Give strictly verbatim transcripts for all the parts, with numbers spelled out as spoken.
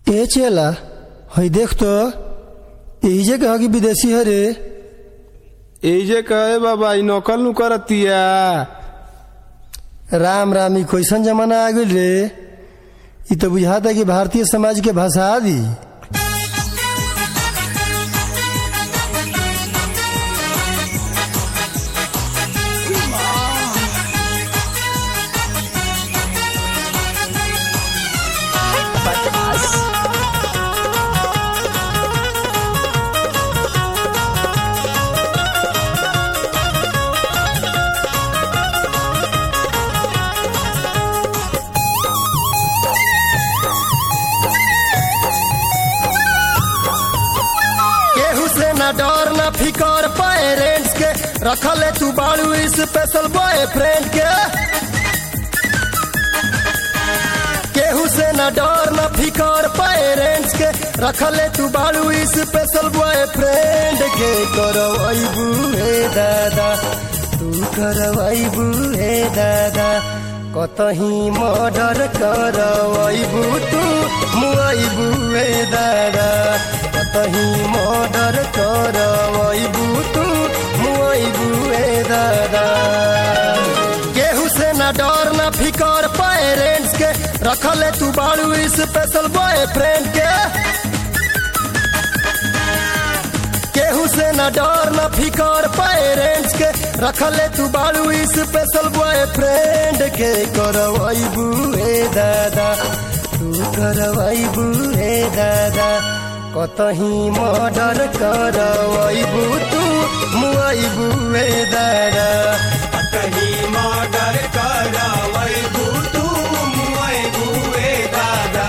ए चेला हई देख तो एहिजे कहा कि विदेशी है रे। एजे कहे बाबा इ नकल नु करतिया। राम राम ई कैसन जमाना आ गइल रे। इ तो बुझाता कि भारतीय समाज के भाषा दी। ना डर ना फिकर पेरेंट्स के रखले तू बाड़ू स्पेशल बॉयफ्रेंड के। केहू से ना डर ना फिकर पेरेंट्स के रखले तू बाड़ू स्पेशल बॉयफ्रेंड के। करवाइबू हे दादा तू करवाइबू हे दादा कतही मर्डर करवाइबू तू मुआइबू हे दादा कतही मर्डर करवाइबू तू मुआइबू हे दादा। केहू से ना डर ना फिकर पेरेंट्स के रखले तू बाड़ू स्पेशल बॉयफ्रेंड के। केहू से ना डर ना फिकर पेरेंट्स के रखले तू बाड़ू स्पेशल बॉयफ्रेंड के। करवाइबू हे दादा तू करवाइबू हे दादा कतही मर्डर करवाइबू तू मुआइबू हे दादा कतही मर्डर करवाइबू तू मुआइबू हे दादा।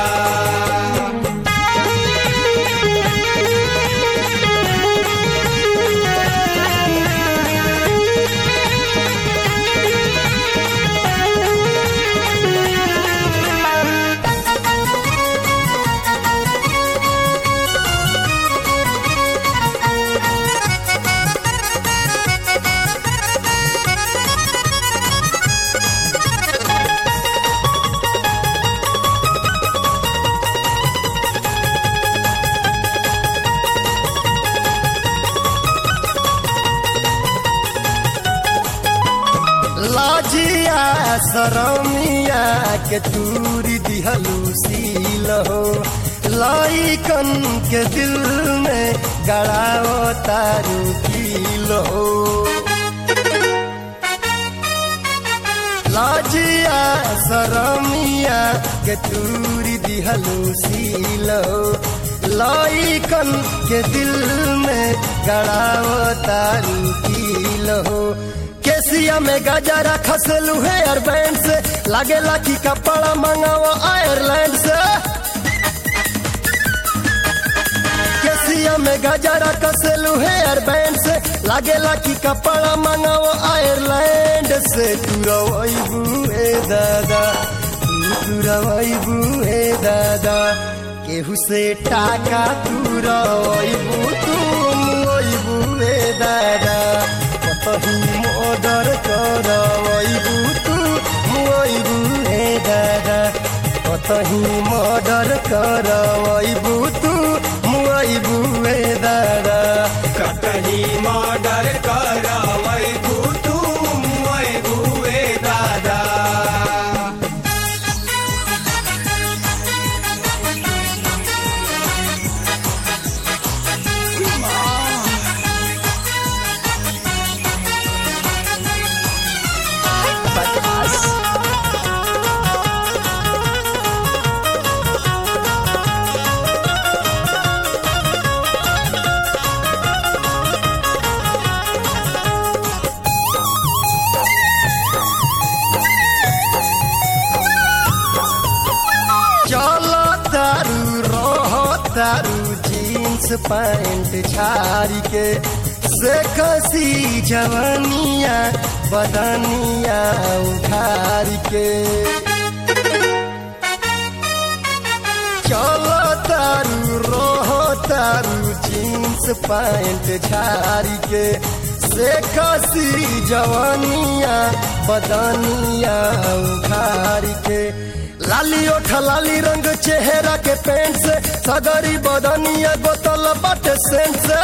लाजिया शरमिया के चूरी दिहलू सील हो लाइकन के दिल में गड़ाओ तारू कील हो। लाजिया शरमिया के चूरी दिहलू सील हो लाइकन के दिल में गड़ाओ तारू कील हो। केसिया में गजरा खसलू हेयर बैंड से लागेला कि कपड़ा मंगाओ आयरलैंड से। केसिया में गजरा खसलू हेयर बैंड से लागेला कि कपड़ा मंगाओ आयरलैंड से। तुरवाइबू हे दादा तू तुरवाइबू हे दादा केहू से टाका तुरवाइबू तू मुआइबू हे दादा कतही मर्डर करवाइबू तू मुआइबू हे दादा कतही मर्डर करवाइबू तू मुआइबू हे दादा कतही मर्डर करवाइबू तू मुआइबू हे दादा। तारू जीन्स पैंट झाड़ी के से खसी जवनिया बदनिया उखाड़ के। चलो तारू रहो तारू जीन्स पैंट झाड़ी के से खसी जवनिया बदनिया उखाड़ के। लाली ओठ लाली रंग चेहरा के पेंट से सगरी बदनिया गोतल बाटे सेंट से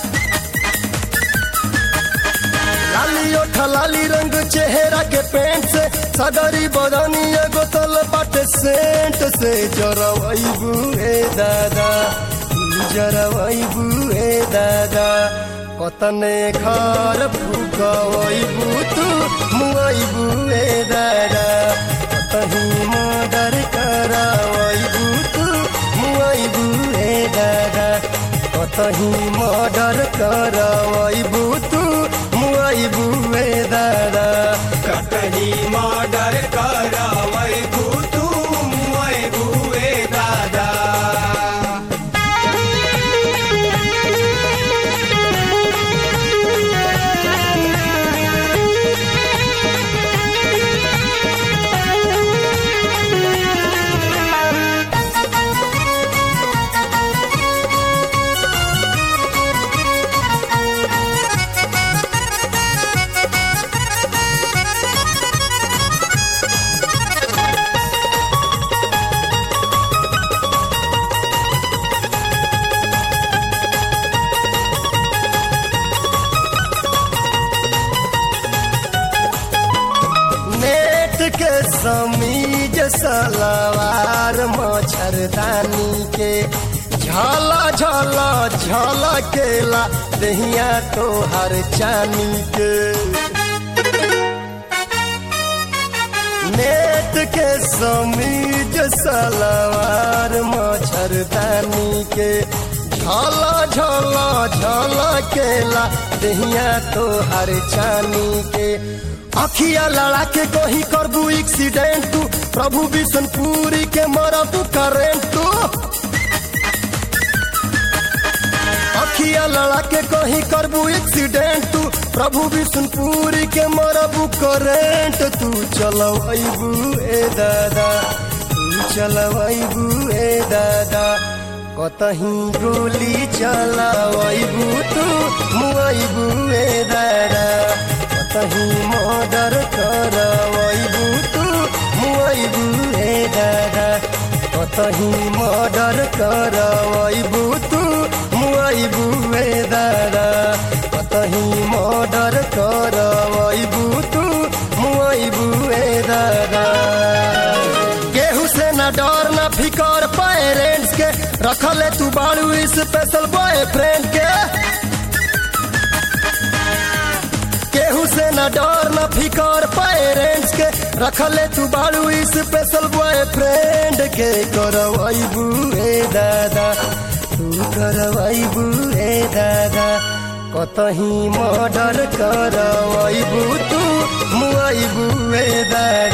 लाली ओठा लाली रंग चेहरा के पेंट से सगरी बदनिया गोतल बाटे सेंट से जरवैबू ए दादा जरवैबू ए दादा कतने घर फुकवैबू तू मुआइबू ए दादा कतही मर्डर करावैबू तू मुआइबू ए दादा कतही मर्डर करावैबू तू मुआइबू ए दादा कतही मर्डर करावैबू तू मुआइबू ए दादा के समीज सलवार मच्छरदानी के झला झला झला केला दहिया तोहर चानी के नेट के समीज सलवार मच्छरदानी के झला झला झला केला दहिया तोहर चानी के अखिया लड़ा के कही करबू एक्सीडेंट तू प्रभु बिशनपुरी के मरबू करेंट तू अखिया लड़ा के कही करबू एक्सीडेंट तू प्रभु बिशनपुरी के मरबू करेंट तू चलवैबू ए दादा तू चलवैबू ए दादा कतही गोली चलवैबू तू मुआइबू ए दादा कतही मर्डर करावैबू तू मुआइबू ए दादा कतही मर्डर करावैबू तू मुआइबू ए दादा कतही मर्डर करावैबू तू मुआइबू ए दादा केहू से ना डर ना फिकर पेरेंट्स के रखले तू बाड़ू स्पेशल बॉयफ्रेंड के केहू से ना डर ना फिकर पेरेंट्स के रखले तू बाड़ू स्पेशल बॉयफ्रेंड के करवैबू ए दादा तू करवैबू ए दादा कतही मर्डर करवैबू तू मुआइबू ए दादा